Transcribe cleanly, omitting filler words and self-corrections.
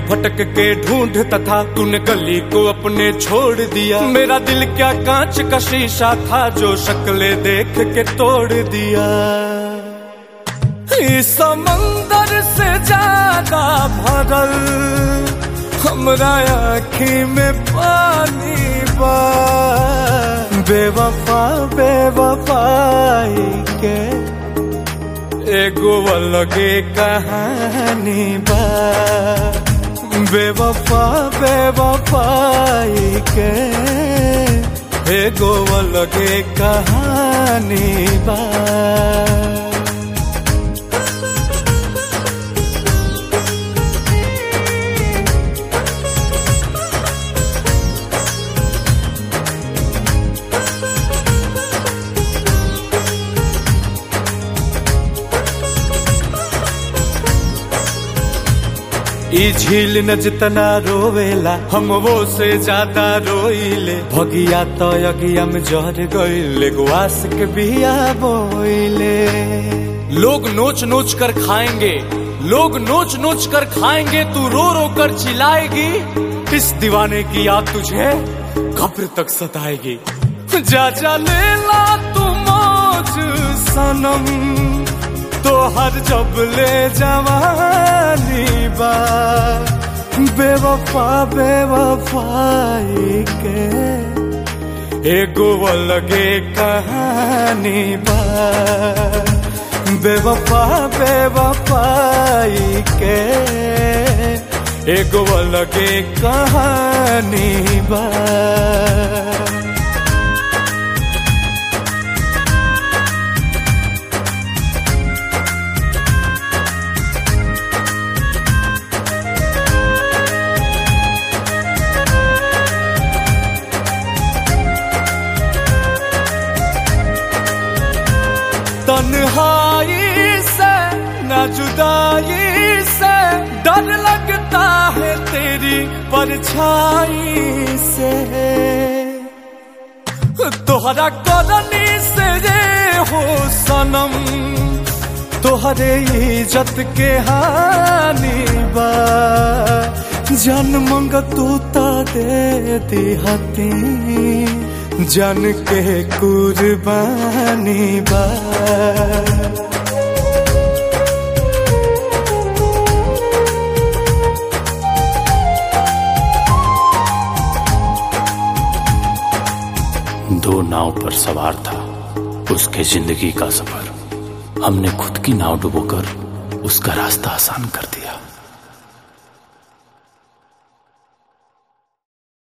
भटक के ढूंढता था, तूने गली को अपने छोड़ दिया। मेरा दिल क्या कांच का शीशा था जो शक्लें देख के तोड़ दिया। इस समंदर से ज्यादा भरल हमरा आँखी में पानी बा। बेवफा बेवफाई के एगो अलगे कहानी बा। बेवफा बेवफाई के एगो अलगे कहानी बा। ई झील न जितना रोवेला हम वो से ज्यादा रोइले। भगिया तो अगिया में जहर गइले, गुआस के बिया बोइले। लोग नोच नोच कर खाएंगे, लोग नोच नोच कर खाएंगे, तू रो रो कर चिल्लाएगी। इस दीवाने की याद तुझे कब्र तक सताएगी। जा जा लेला तू मौज सनम, तो हर जब ले जवानी बा। बेवफा बेवफाई के एगो अलगे कहानी बा। बेवफा बेवफाई के एगो अलगे कहानी बा। तन्हाई से न जुदाई से डर लगता है तेरी परछाई से। तोहरा करनी से रे हो सनम, तोहरे इज्जत के हानि बा। जान मंग तू ता दे दिहती, जान के कुर्बानी बा। दो नाव पर सवार था उसके जिंदगी का सफर। हमने खुद की नाव डुबोकर उसका रास्ता आसान कर दिया।